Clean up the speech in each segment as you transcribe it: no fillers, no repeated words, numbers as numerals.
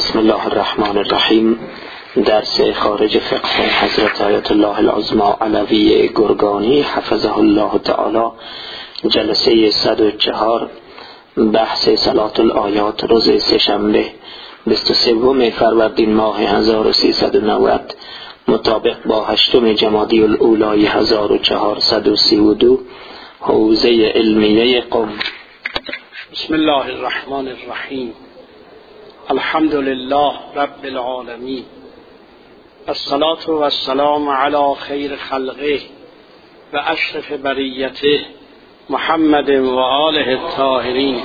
بسم الله الرحمن الرحیم. درس خارج فقه حضرت آیت الله العظمی علوی گرگانی حفظه الله تعالی، جلسه 104، بحث صلاة الآیات، روز سه‌شنبه 23 فروردین ماه 1390 مطابق با 8 جمادی الاولی 1432 حوزه علمیه قم. بسم الله الرحمن الرحیم. الحمد لله رب العالمین، الصلاة و السلام علی خیر خلقه و اشرف بریته محمد و آله الطاهرین.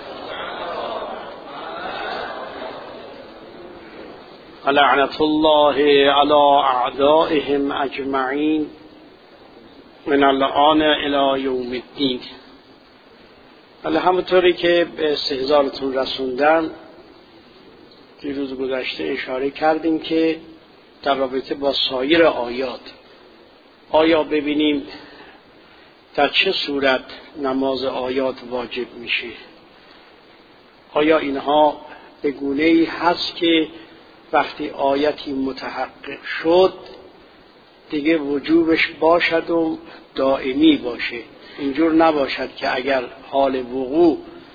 لعنت الله علی اعدائهم اجمعین من الآن الی یوم الدین. همونطوری که به استحضارتون رسوندم دیروز گذشته اشاره کردیم که در رابطه با سایر آیات آیا ببینیم در چه صورت نماز آیات واجب میشه. آیا اینها به گونه‌ای هست که وقتی آیتی متحقق شد دیگه وجوبش باشد و دائمی باشه، اینجور نباشد که اگر حال وقوع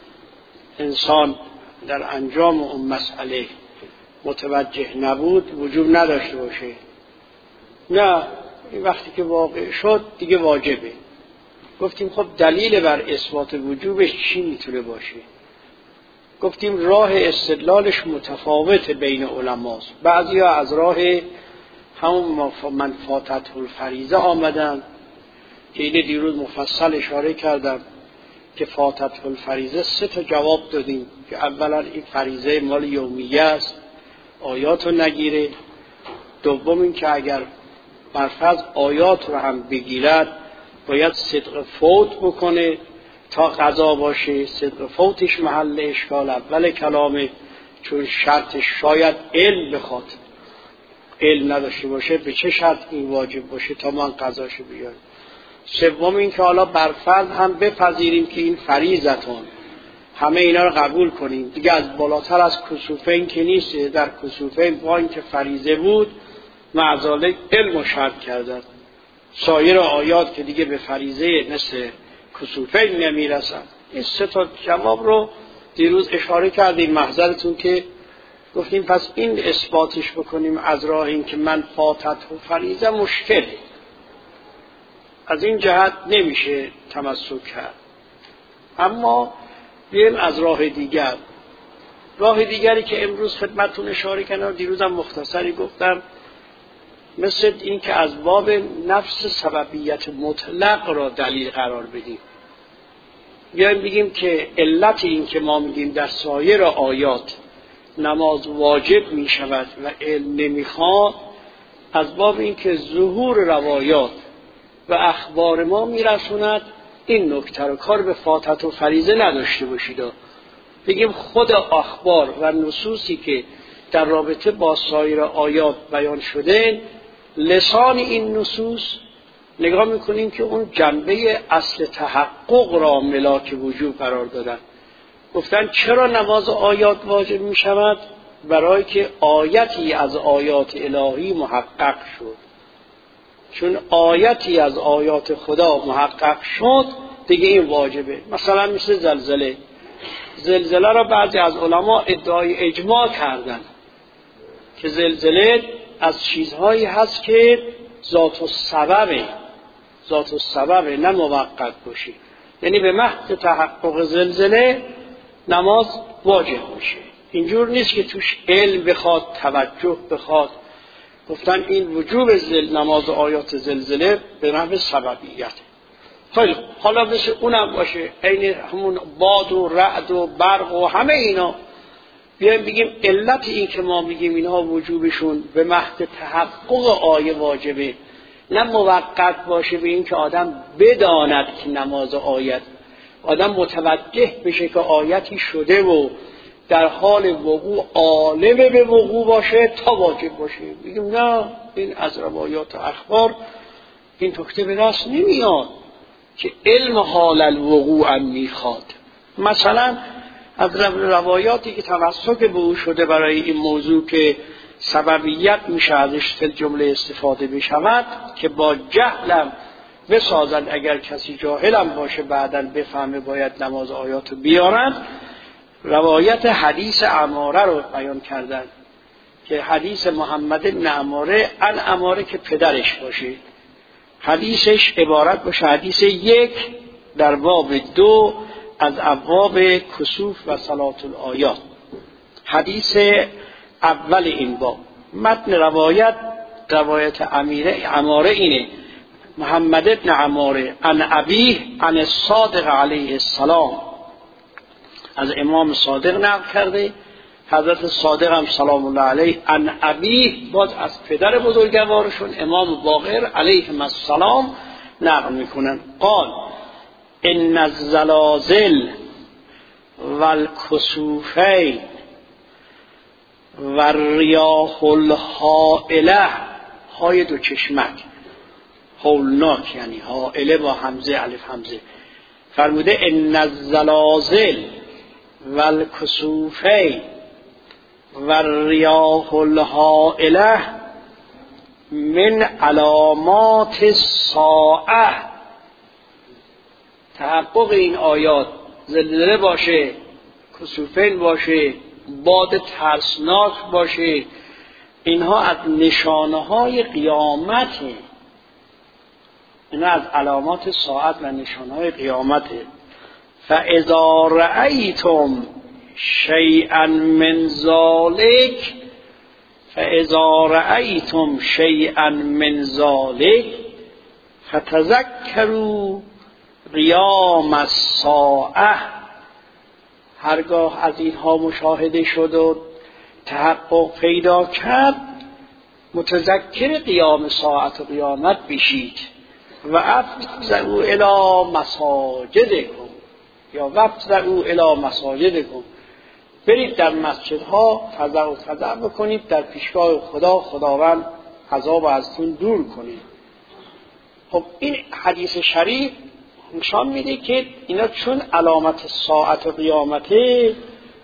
انسان در انجام اون مسئله متوجه نبود وجوب نداشته باشه. نه، وقتی که واقع شد دیگه واجبه. گفتیم خب دلیل بر اثبات وجوبش چی میتونه باشه؟ گفتیم راه استدلالش متفاوت بین علماست. بعضیا از راه همون من فاتت الفریضه آمدن که اینه دیروز مفصل اشاره کردم که فاتت الفریضه 3 جواب دادیم که اولا این فریضه مال یومیه است، آیات رو نگیره. دوم این که اگر برفرض آیات رو هم بگیرد باید صدق فوت بکنه تا قضا باشه. صدق فوتش محل اشکال اول کلامه، چون شرطش شاید علم بخواد، علم نداشته باشه به چه شرط این واجب باشه تا من قضاشو بیارم. سوم این که حالا برفرض هم بپذیریم که این فریضتون، همه اینا رو قبول کنیم دیگه، از بالاتر از کسوفین که نیست. در کسوفین با این که فریضه بود معذالک علم و شرط کردن. سایر آیات که دیگه به فریضه مثل کسوفین نمیرسن. این 3 جواب رو دیروز اشاره کردیم. محضرتون که گفتیم پس این اثباتش بکنیم از راه این که من فاتت و فریضه مشکله، از این جهت نمیشه تمسک کرد. اما بیایم از راه دیگر. راه دیگری که امروز خدمتتون اشاره کردم، دیروزم مختصری گفتم، مثل این که از باب نفس سببیت مطلق را دلیل قرار بدیم. بیایم بگیم که علت این که ما میگیم در سایر آیات نماز واجب میشود و علم نمیخواد، از باب این که ظهور روایات و اخبار ما میرسوند این نکته رو کار به فاتت و فریضه نداشته باشید. بگیم خود اخبار و نصوصی که در رابطه با سایر آیات بیان شده، لسان این نصوص نگاه میکنیم که اون جنبه اصل تحقق را ملاک وجوب قرار دادن. گفتن چرا نماز آیات واجب میشود؟ برای که آیتی از آیات الهی محقق شد. چون آیتی از آیات خدا محقق شد دیگه این واجبه. مثلا مثل زلزله. زلزله را بعضی از علما ادعای اجماع کردن که زلزله از چیزهایی هست که ذات السببه نه موقت باشه. یعنی به محض تحقق زلزله نماز واجب میشه. اینجور نیست که توش علم بخواد، توجه بخواد. گفتن این وجوب نماز آیات زلزله به نحو سببیت. خیلی حالا مثل اونم باشه، عین همون باد و رعد و برق و همه اینا. بیایم بگیم علت این که ما میگیم اینها وجوبشون به محض تحقق آیه واجبه، نه موقت باشه به این که آدم بداند که نماز آیت، آدم متوجه بشه که آیتی شده و در حال وقوع عالم به وقوع باشه تا واجب باشه. بگیم نه، این از روایات و اخبار این نکته به دست نمیاد که علم حال الوقوع هم میخواد. مثلا از روایاتی که توسط به او شده برای این موضوع که سببیت میشه ازش فی الجمله استفاده بشود که با جهلم بسازند، اگر کسی جاهلم باشه بعداً بفهمه باید نماز آیات رو بیارند. روایت حدیث عماره رو بیان کردن که حدیث محمد بن عماره ان عماره که پدرش باشه، حدیثش عبارت باشه حدیث 1 در باب 2 از ابواب کسوف و صلات الآیات، حدیث اول این باب. متن روایت عماره اینه: محمد بن عماره عن ابیه عن الصادق علیه السلام، از امام صادق نقل کرده، حضرت صادق هم سلام الله علیه عن ابیه باز از پدر بزرگوارشون امام باقر علیهم السلام نقل میکنن. قال ان الزلازل والکسوفین والریاح الهائله، های دو چشمک، هولناک یعنی هائله با همزه الف همزه، فرموده ان الزلازل والکسوفین والریاح الهائله من علامات الساعه. تحقق این آیات، زلزله باشه، کسوفین باشه، باد ترسناک باشه، اینها از نشانه های قیامته، اینا از علامات ساعت و نشانه های قیامته. فاذا رأیتم شیئا من ذلک، فاذا رأیتم شیئا من ذلک فتذکروا قیام الساعه. هرگاه از اینها مشاهده شد و تحقق پیدا کرد، متذکر قیام ساعت و قیامت بشید. و افزعوا الی مساجدکم، یا وفزعوا الی مساجدکم، برید در مسجدها فزع بکنید در پیشگاه خداوند عذاب ازتون دور کنید. خب این حدیث شریف نشان میده که اینا چون علامت ساعت و قیامته،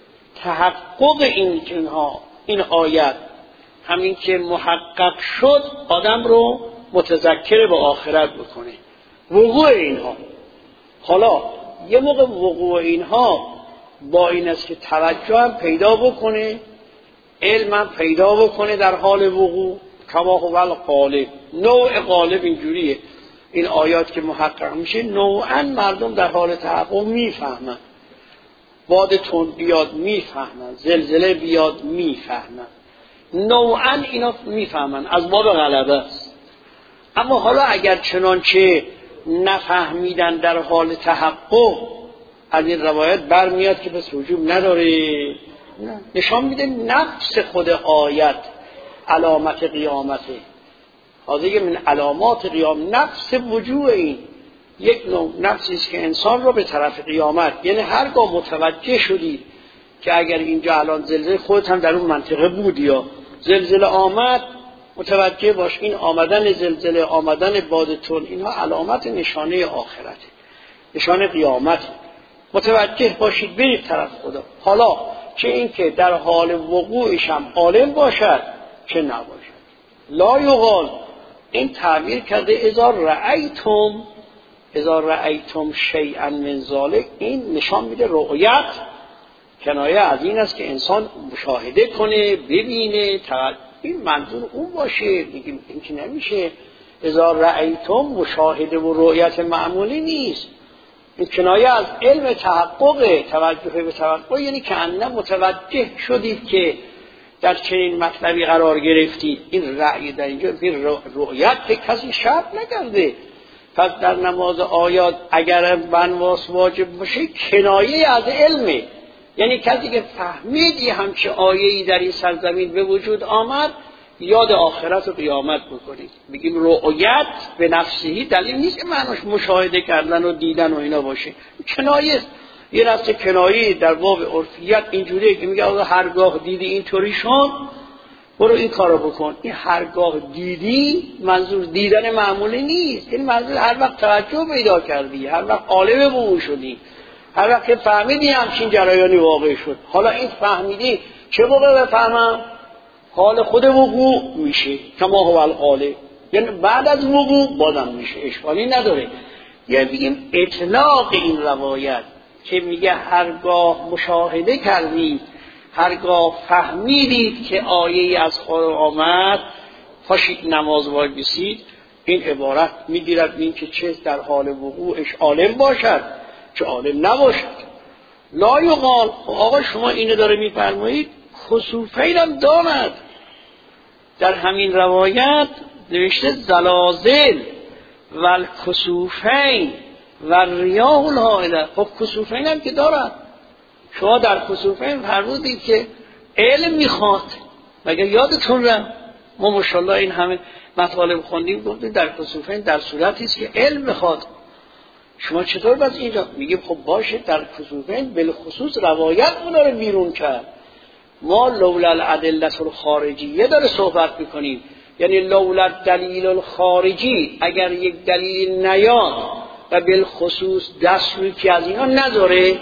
تحقق این آیت همین که محقق شد آدم رو متذکر به آخرت بکنه، وقوع اینها. حالا یه موقع وقوع اینها با این است که توجه هم پیدا بکنه، علم هم پیدا بکنه در حال وقوع، کما هو الغالب. نوع غالب اینجوریه، این آیات که محقق میشه نوعا مردم در حال تحقق میفهمن، باد تند بیاد میفهمن، زلزله بیاد میفهمن، نوعا اینا میفهمن، از باب غلبه است. اما حالا اگر چنانچه نفهمیدن در حال تحقق، از این روایت برمیاد که بس وجوب نداره، نشان میده نفس خود آیت علامت قیامته. حاضر من علامات قیام نفس وجوه، این یک نوع نفسی است که انسان رو به طرف قیامت، یعنی هرگاه متوجه شدید که اگر اینجا الان زلزله، خودت هم در اون منطقه بودی یا زلزله آمد، متوجه باش این آمدن زلزله، آمدن باد تند، اینها علامت نشانه آخرته، نشانه قیامت. متوجه باشید برید طرف خدا. حالا چه این که در حال وقوعش هم عالم باشد چه نباشد. لا یقال، این تعبیر کرده اذا رأیتم شیئا من ذلک، این نشان میده رؤیت، کنایه از این است که انسان مشاهده کنه، ببینه، این منظور اون باشه. میگیم این که نمیشه. اذا رأیتم مشاهده و رؤیت معمولی نیست، این کنایه از علم تحقق، توجه به تحقق، یعنی که انه متوجه شدید که در چنین مطلبی قرار گرفتید. این رأی در اینجا رؤیت که کسی شرط نکرده. پس در نماز آیات اگر بنواس واجب باشه کنایه از علمه، یعنی کسی که فهمیدی همچه آیه‌ای در این سرزمین به وجود آمد، یاد آخرت و قیامت بکنید. بگیم رؤیت به نفسهی دلیل نیست که معناش مشاهده کردن و دیدن و اینا باشه، کنایه است. یه نفس کنایه در باب عرفیت اینجوریه که میگه آقا هرگاه دیدی اینطوری شد برو این کارو بکن. این هرگاه دیدی منظور دیدن معمولی نیست، یعنی منظور هر وقت توجه پیدا کردی، هر وقت عالم به اون شدی، هر وقت فهمیدی همچین جریانی واقع شد، حالا این فهمیدی چه موقع بفهمم؟ حال خود وقوع میشه کما هو الحاله، یعنی بعد از وقوع بازم میشه، اشکالی نداره. یعنی بگیم اطلاق این روایت که میگه هرگاه مشاهده کردید، هرگاه فهمیدید که آیه از قرآن آمد پاشید نماز وایسید، این عبارت میگیرد این که چه در حال وقوعش عالم باشد چه عالم نباشد. لا یقال آقا شما اینو داره میفرمایید، خسوفین هم دارد. در همین روایت نوشته زلازل و الکسوفین و ریاح الهائله. خب کسوفین هم که دارد. شما در کسوفین فرمودید که علم میخواد، مگر یادتون رفت ما ماشاءالله این همه مطالب خوندیم گفتیم در کسوفین در صورتی است که علم میخواد. شما چطور بس اینجا میگیم خب باشه در کسوفین بالخصوص روایت ما داره بیرون کرد، ما لولا الادله الخارجیه داره صحبت میکنیم، یعنی لولا دلیل الخارجی، اگر یک دلیل نیاد و بالخصوص دست روی که از اینا نداره،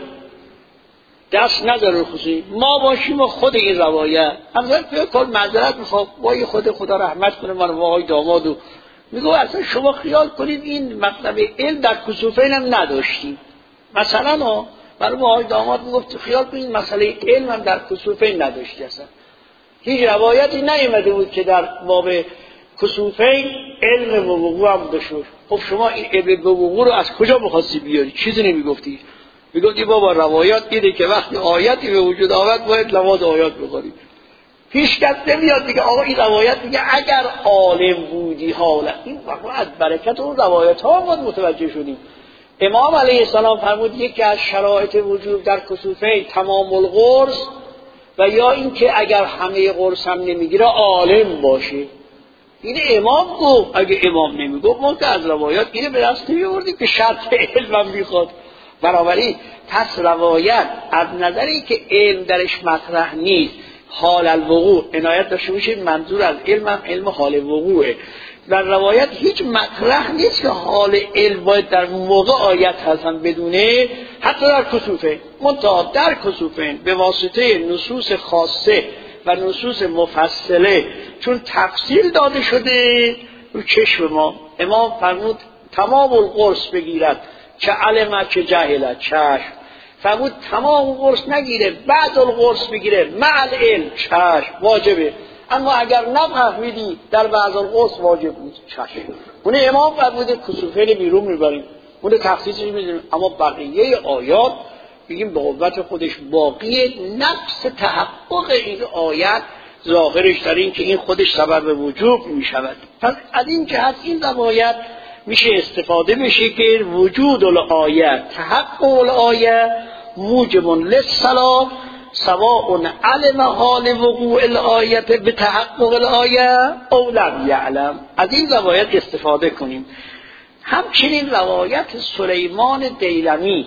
دست نداره خصوصی ما باشیم و خود این روایت اما کل معذرت میخوام وای خدا رحمت کنه من وای دامادو میگو اصلا شما خیال کنید این مطلب علم در کسوفین هم نداشتیم. مثلا برای وای داماد میگفت خیال کنید مسئله علم هم در کسوفین نداشتی، اصلا هیچ روایتی نیامده بود که در باب کسوفین علم به وقوع هم بشور. خب شما این علم به وقوع رو از کجا می‌خواستی بیاری؟ چیزی نمیگفتی، میگفتی بابا روایات دیده که وقتی آیتی به وجود آمد باید نماز آیات بخونی. هیچ کس نمیاد دیگه آقا این روایت میگه اگر عالم بودی حالا این واقعا از برکت اون روایت ها ما متوجه شدیم. امام علیه السلام فرمود یکی از شرایط وجود در کسوفین تمام القرص و یا اینکه اگر همه قرص هم نمیگیره عالم باشه. این امام گفت، اگه امام نمیگفت ما که از روایات اینه به دست نمی‌آوردیم که شرط علم هم میخواد. بنابراین پس روایت از نظری که علم درش مطرح نیست حال الوقوع عنایت داشته میشه، منظور از علم هم علم حال وقوعه. در روایت هیچ مطرح نیست که حال علم باید در موقع آیت هستن بدونه، حتی در کسوفین منتها در کسوفین به واسطه نصوص خاصه و نصوص مفصله چون تفصیل داده شده رو چشم ما. امام فرمود تمام القرص بگیرد که علمه که جهلت، چشم فرمود تمام قرص نگیره بعد القرص بگیره مع العلم، چشم واجبه، اما اگر نفهمیدی در بعض القرص واجب نیست، چشم. اون امام فرموده کسوفین بیرون میبریم، اون تخصیصش میدونیم، اما بقیه آیات بگیم به قوت خودش باقیه. نفس تحقق این آیت ظاهرش در این که این خودش سبب وجوب میشود. پس از این جهت این روایت میشه استفاده بشه که وجود الآیه تحقق الآیه موجب للصلاة سواء علم حال وقوع الآیه به تحقق الآیه او لم یعلم. از این روایت استفاده کنیم. همچنین روایت سلیمان دیلمی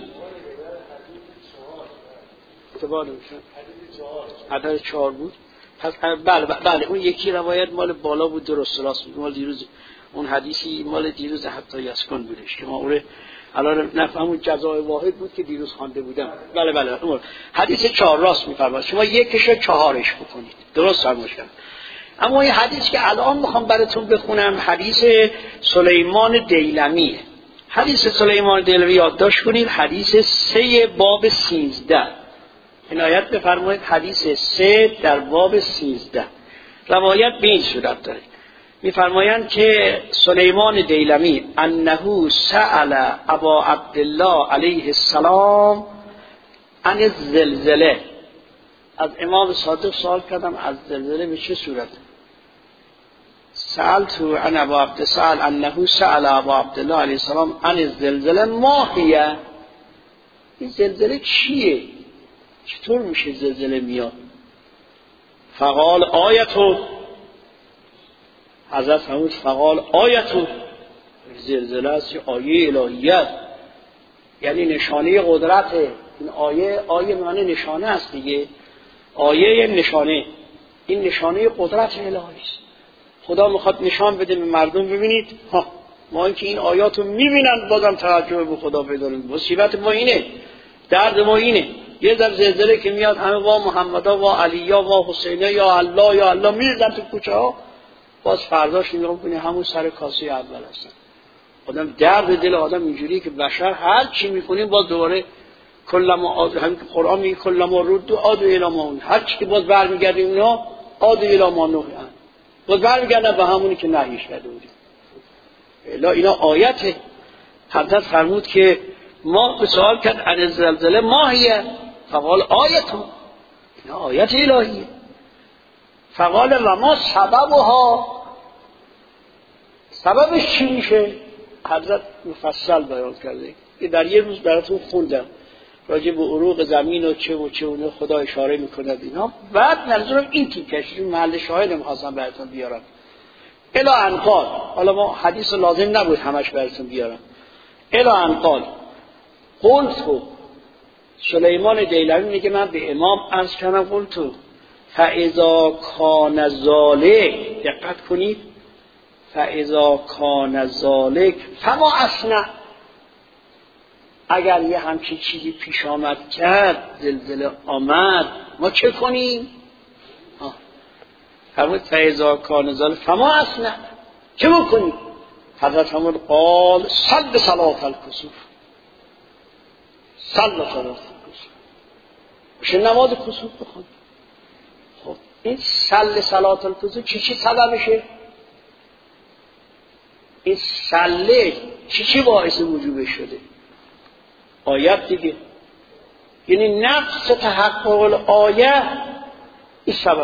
عدد 4 بود. پس بله اون یکی روایت مال بالا بود، درست مال دیروز اون حدیثی مال دیروز حتی یسکن بودش که ما اون الان نفهمون جزای واحد بود که دیروز خوانده بودم. بله حدیث 4 راست میفرماد، شما یکش و 4ش بکنید، درست فرموش کردم. اما این حدیث که الان میخوام براتون بخونم حدیث سلیمان دیلمیه. حدیث سلیمان دیلمی یادداشت کنید، حدیث 3 باب 13. عنایت بفرمایید حدیث 3 در باب 13 روایت به این صورت داره. میفرمایند که سلیمان دیلمی انه سأل ابا عبدالله علیه السلام عن الزلزله، از امام صادق سوال کردم از زلزله به چه صورت. سألت عن ابا عبد سأل انه سأل ابا عبدالله علیه السلام عن الزلزله ما هي، این زلزله چیه، چطور میشه زلزله میاد؟ فقال آیتو، حضرت فرمود فقال آیتو، زلزله است آیه الهیت، یعنی نشانه قدرته. این آیه معنی نشانه است دیگه، آیه نشانه، این نشانه قدرت الهی است. خدا میخواد نشان بده به مردم ببینید ما اینکه این آیاتو میبینن بازم توجه به خدا پیدا نمیکنن. مصیبت ما اینه درد ما اینه یه در زلزله که میاد همه وا محمدا وا علیا وا حسینه یا الله یا الله میریزن تو کوچه ها، باز فرداش نگاه کنی همون سر کاسه اول هستن. آدم درد دل آدم اینجوریه که بشر هر چی میکنیم باز دوباره کلما همین که قرآن میگه کلما رد عاد الی ما اون، هر چی که باز برمیگردیم اینا عاد الی ما نهی، باز برمیگردن به همونی که نهیش کرده بودیم. الا اینا آیته. حضرت فرمود که ما به سوال کرد عن زلزله ماهیه فقال آیتون، اینا آیت الهیه. فقال و ما سببها، سببش چی میشه؟ حضرت مفصل بیان کرده که در یه روز براتون خوندم راجع به عروق زمین و چه و چه و خدا اشاره میکنه اینا. بعد منظورم این تیکش محل شاهد می‌خواستم براتون بیارم. الی ان قال، حالا ما حدیث لازم نبود همش براتون بیارم. الی ان قال قلت، سلیمان دیلمی میگه من به امام عرض کردم قلت فاذا کان ذالک، دقت کنید، فاذا کان ذالک فما اصنع، اگر یه همچین چیزی پیش آمد کرد، زلزله آمد، ما چه کنیم؟ فرمود فاذا کان ذالک فما اصنع، چه بکنیم؟ حضرت فرمود قال صل صلاه الکسوف، صل صلاه الکسوف، بشه نماز کسوف بخون. خب این صل صلاه الکسوف چی سببشه؟ این صله چی باعث وجوبش شده؟ آیت دیگه، یعنی نفس تحقق الآیه این سبب.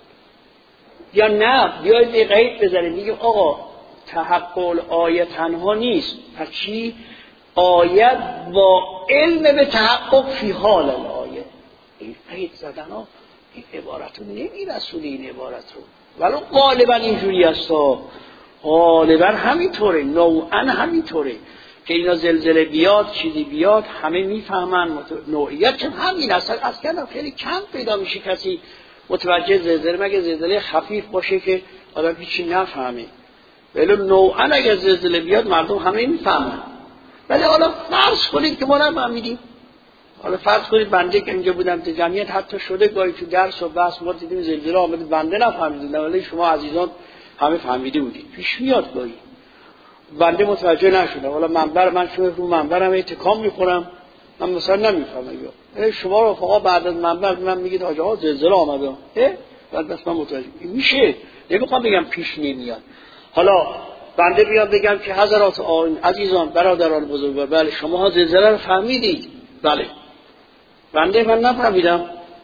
یا نه بیاید یه قید بزنید میگه آقا تحقق الآیه تنها نیست، پس چی؟ آیت با علم به تحقق فی حال الآیه. این قید زدن ها این عبارت رو نمیرسونه، این عبارت رو، ولو غالبا اینجوری است، غالبا همینطوره، نوعا همینطوره که اینا زلزله بیاد چیزی بیاد همه میفهمن نوعیت که همین است. اصلا خیلی کم پیدا میشه کسی متوجه زلزله، مگه زلزله خفیف باشه که آدم هیچی نفهمه، ولی نوعا اگر زلزله بیاد مردم همه میفهمن. ولی حالا فرض کنید که ما نفهمیدیم، حالا فرض کنید بنده که اینجا بودم تو جمعیت حتی شده گاهی تو درس و بحث ما دیدیم زلزله آمده بنده نفهمیدم، ولی شما عزیزان همه فهمیده بودید. پیش میاد گاهی بنده متوجه نشدم، حالا منبر من شما رو منبرم تکام میخورم من مثلا نمیفهمم، یا شما رو فقط بعد از منبر من میگید آقا زلزله آمده، بعد بس من متوجه میشه. نمیخوام بگم پیش نمیاد. حالا بنده بیاد بگم که حضرات عزیزان برادران بزرگوار، بله شما زلزله رو فهمیدید، بله بنده من نفهمیدم،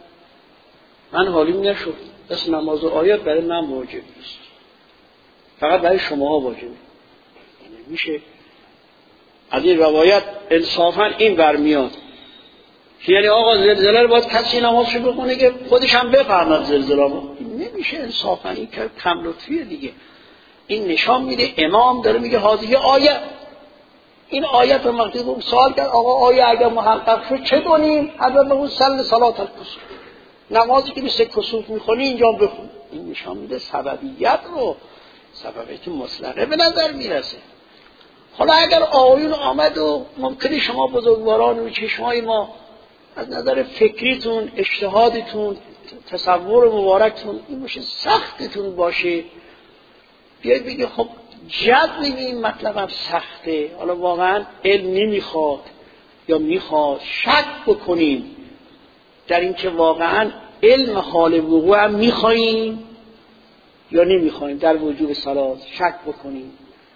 من حالیم نشد، بس نماز و آیات برای من واجب نیست، فقط برای شما واجبه. میشه از این روایت انصافا این برمیاد یعنی آقا زلزله رو باید کسی نمازشو بخونه که خودش هم بفهمد زلزله رو، نمیشه انصافا، این که کم لطفیه دیگه. این نشان میده امام داره میگه هذه آیه، این آیت رو مقصود سوال کرد آقا آیه اگر محقق شد چه کنیم؟ حضرت بگو صل صلاه الکسوف، نمازی که مثل کسوف میخونی اینجا بخون. این نشان میده سببیت رو، سببیت مصلحه به نظر میرسه. حالا اگر آیون آمد و ممکنه شما بزرگواران و چشمای ما از نظر فکریتون، اجتهادتون، تصور مبارکتون این باشه سختتون باشه، بیاید بگید خب جد این مطلبم سخته، حالا واقعا علم نمیخواد یا میخواد، شک بکنیم در این که واقعا علم حال وقوع هم میخواییم یا نمیخواییم، در وجوب صلات شک بکنیم،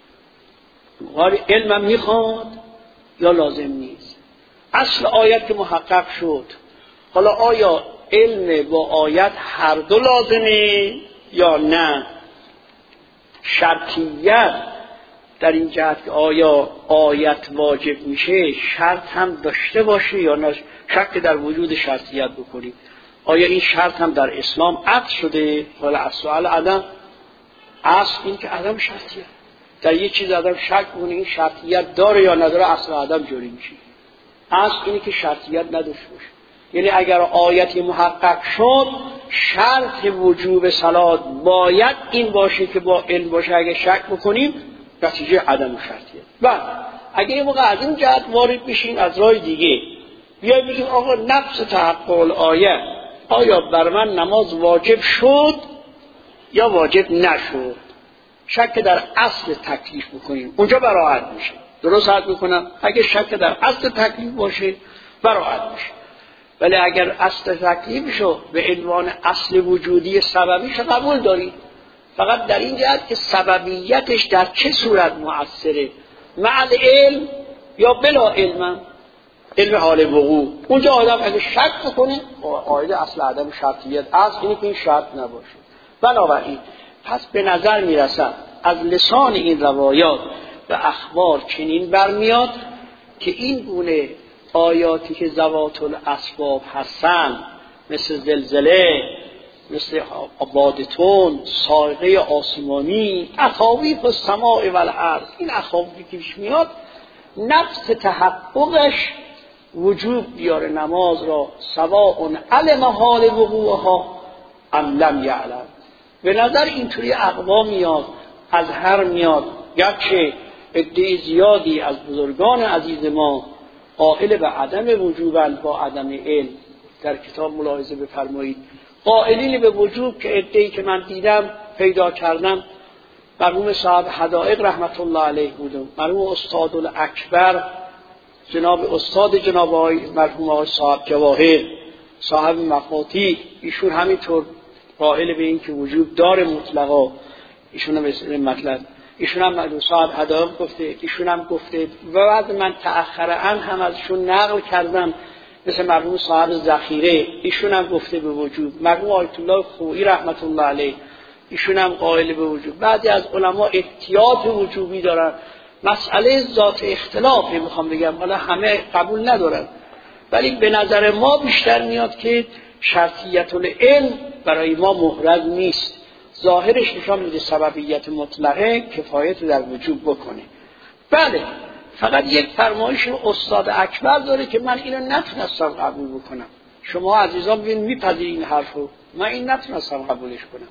علم هم میخواد یا لازم نیست. اصل آیت که محقق شد، حالا آیا علم با آیت هر دو لازمه یا نه؟ شرطیت در این جهت که آیا آیت واجب میشه شرط هم داشته باشه یا نه، شک در وجود شرطیت بکنیم. آیا این شرط هم در اسلام عقد شده؟ حالا اصل عدم، اصل این که عدم شرطیت، در یک چیز آدم شک کنه این شرطیت داره یا نداره، اصل آدم جوری میشه. اصل اینه که شرطیت نداشته باشه، یعنی اگر آیتی محقق شد شرط وجوب صلات باید این باشه که با علم باشه، اگر شک بکنیم نتیجه عدم شرطیت. بعد اگر یه موقع از این جهت وارد بشیم از راه دیگه بیای بگیم آقا نفس تحقق الآیه، آیا بر من نماز واجب شد یا واجب نشد؟ شک در اصل تکلیف بکنیم، اونجا براحت میشه. درست حد بکنم اگه شک در اصل تکلیف باشه براحت میشه، ولی اگر اصل تکلیفشو به عنوان اصل وجودی سببیش قبول داری، فقط در این جهت که سببیتش در چه صورت مؤثره، مع العلم یا بلا علم، علم حال وقوع. اونجا آدم اگه شک بکنه قاعده اصل عدم شرطیت اصل اینه که این شرط نباشه. بنابراین پس به نظر میرسد از لسان این روایات و اخبار چنین برمیاد که این گونه آیاتی که ذوات الاسباب هستن، مثل زلزله، مثل بادتون، صاعقه آسمانی، اخاویف السماء و الارض، این اخاویفی که پیش میاد نفس تحققش وجوب بیاره نماز را، سواء علم حال وقوعها ام لم یعلم. به نظر اینطوری اقوام میاد، از هر میاد، گرچه عده زیادی از بزرگان عزیز ما قائل به عدم وجوبند با عدم علم. در کتاب ملاحظه بفرمایید قائلین به وجوب که عده‌ای که من دیدم پیدا کردم، مرحوم صاحب حدائق رحمت الله علیه بودم، مرحوم استاد الاکبر جناب استاد جناب آقای مرحوم آقای صاحب جواهر صاحب مفاتیح، ایشون همینطور قائل به این که وجوب داره مطلقا. ایشون هم مطلب ایشون هم صاحب حدائق گفته، ایشون هم گفته و بعد من تأخرن هم ازشون نقل کردم، مثل مرحوم صاحب ذخیره ایشون هم گفته به وجوب، مرحوم آیت الله خویی رحمت الله علیه ایشون هم قائل به وجوب. بعضی از علما احتیاط وجوبی دارن، مسئله ذات اختلافی میخوام بگم، حالا همه قبول ندارن، ولی به نظر ما بیشتر میاد که شرطیت العلم برای ما محرز نیست، ظاهرش نشان میده سببیت مطلقه کفایت در وجوب بکنه. بله فقط یک فرمایش استاد اکبر داره که من اینو نتونستم قبول بکنم. شما عزیزان ببین میپذیرین این حرفو، من این نتونستم قبولش کنم.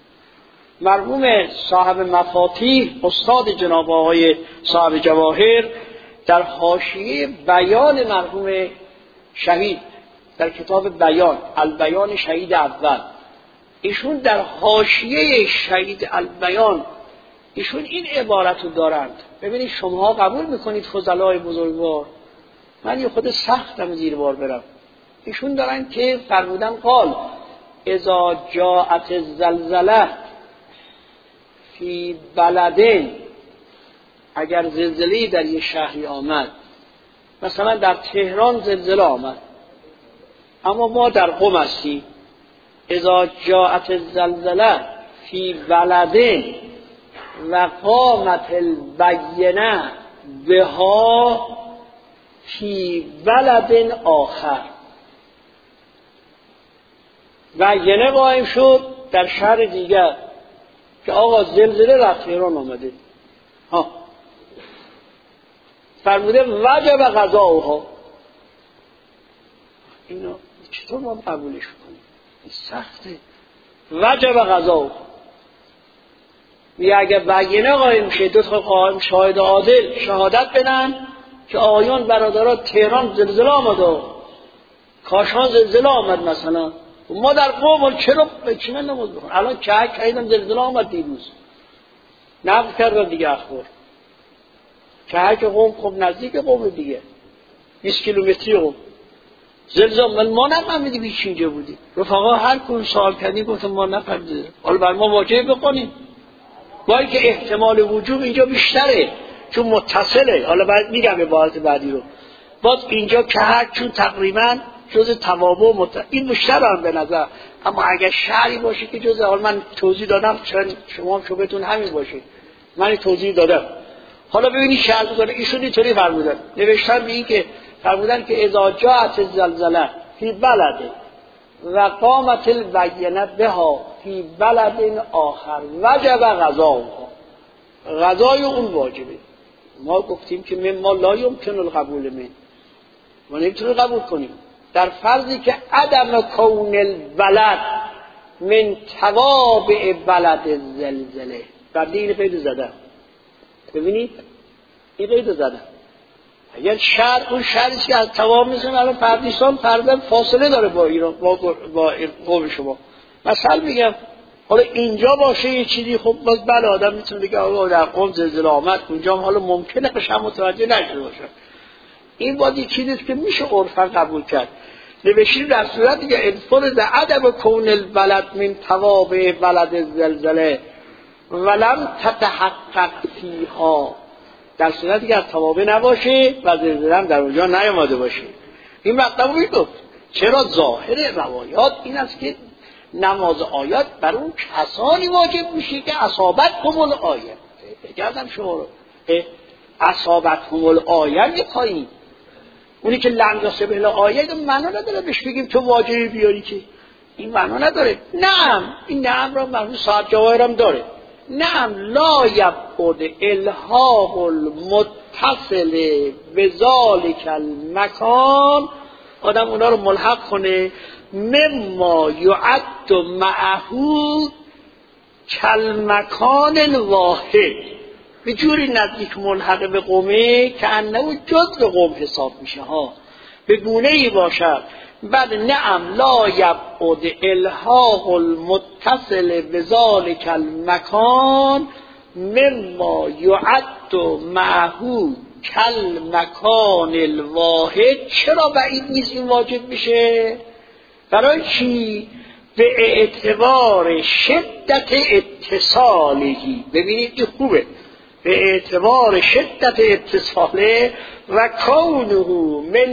مرحوم صاحب مفاتیح استاد جناب آقای صاحب جواهر در حاشیه بیان مرحوم شهید در کتاب بیان البیان شهید اول، ایشون در حاشیه شهید البیان ایشون این عبارت رو دارند. ببینید شما قبول میکنید فضلای بزرگوار، من یه خود سختم زیر بار برم. ایشون دارن که فرمودن قال اذا جاءت الزلزله فی بلدین، اگر زلزله در یه شهری آمد، مثلا در تهران زلزله آمد اما ما در قم هستیم، اذا جاءت الزلزله فی بلدین و قامت البینه بها فی بلد آخر، بینه قائم شد در شهر دیگر که آقا زلزله در تهران آمده، فرموده وجب قضاؤها. اینو چطور ما قبولش کنیم؟ این سخته. وجب قضاؤها اگه بینه قائم شه، دو تا قائم شاهد عادل شهادت بدن که آقایان برادران تهران زلزله آمده، کاشان زلزله آمد، مثلا ما در قم چرا چی نماز بخونیم؟ الان که ایدم زلزله آمد دیروز نقل کردن دیگه اخبار که قم خب نزدیک قم دیگه 20 کیلومتری قم زلزله، ما نفهمیدیم هیچ اینجا بودیم. رفقا هر کدوم سوال کردیم گفتم ما نفهمیدیم، حالا بر ما واجب بکنیم با اینکه احتمال وجوب اینجا بیشتره چون متصله. حالا بعد میگم عبارت بعدی رو، باز اینجا که چون تقریبا جز توابع این بیشتر هم به نظر، اما اگر شهری باشه که جز، حالا من توضیح دادم شما هم شبهتون همین باشه، من توضیح دادم. حالا ببینید شهر بکنه ایشون اینطوری فرمودن، نوشتن به این که فرمودن که اذا جاءت الزلزله فی بلد و قامت البینه بها فی بلد آخر وجب قضاؤها، قضای اون واجبه. ما گفتیم که مما لا یمکن القبول من، ما نمیتونیم قبول کنیم در فرضی که عدم کون البلد من توابع بلد زلزله. بعد این قید زدم، ببینید این قید زدم اگر شهر اون شهری که از تمام میزنه، الان پردیسان فاصله داره با ایران، با قوم شما. مثلا میگم حالا اینجا باشه یه چیزی، خب باز بله آدم میتونه بگه آقا در قم زلزله آمد اونجا، حالا ممکنه بشه متوجه نشده باشه. این وادی چیزیست که میشه عرفا قبول کرد. نوشتیم در صورتی که انفرض عدم کون البلد من توابع بلد الزلزله ولم تتحقق فیها، در صورتی که از توابع نباشه و زلزله هم در اونجا نیامده باشه. این مطلب رو گفت. چرا ظاهر روایات این است که نماز آیات بر اون کسانی واجب میشه که اصابتهم الآیه. بگردم شما رو اصابتهم الآیه میخواییم، اونی که لم یصبه الآیه معنا نداره بهش بگیم تو واجبی بیاری، که این معنا نداره. نعم، این نعم را مرحوم صاحب جواهر هم داره. نعم لا یبعد الحاق المتصل بذالک المکان، آدم اونا رو ملحق کنه مما یعد معهو کالمکان الواحد، به جوری نزدیک ملحق به قومه که انه جزء قوم حساب میشه ها، به گونه ای باشد. بعد نعم لا یبعد الحاق المتصل بذالک المکان مما یعد معهو کالمکان الواحد. چرا بعید نیست این واجب میشه؟ برای چی؟ به اعتبار شدت اتصالهی. ببینید این خوبه، به اعتبار شدت اتصاله و کونه من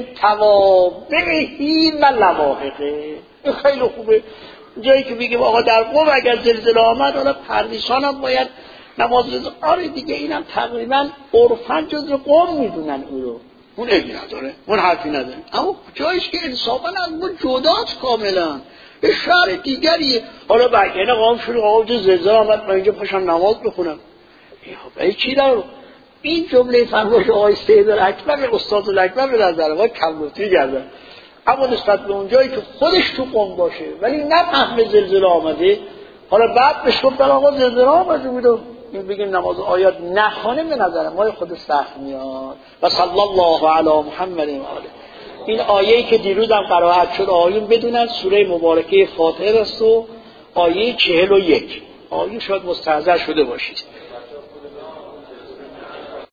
توابعهی و لواحقه. این خیلی خوبه. جایی که میگه آقا در قوم اگر زلزله آمد، حالا پردیسان هم باید نماز رضا. آره دیگه اینم تقریبا عرفاً جزء قوم میدونن اون رو، اون ابی نداره، اون حرفی نداره. اما جایش که انصافاً از اون جداست کاملاً، به شهر دیگری. حالا بگه قوم شروع آقا زلزله آمد من اینجا پاشم نماز بخونم، ای چی دارو؟ این جمله فرمایش آقای سید الاکبر استاد الاکبر به نظر ما کم لطفی گردن. اما نسبت به اون جایی که خودش تو قم باشه ولی نفهم زلزله آمده، حالا بعد بهش گفتن آقا زلزله آمده بود، این بگیم نماز آیات نخونه، به نظر ما خود سخت میاد. و صلی الله علی محمد و آله. این آیه‌ای که دیروز هم قرائت شد آیون بدونن سوره مبارکه فاتحه است و آیه 41. آیه شاید مستحضر شده باشید.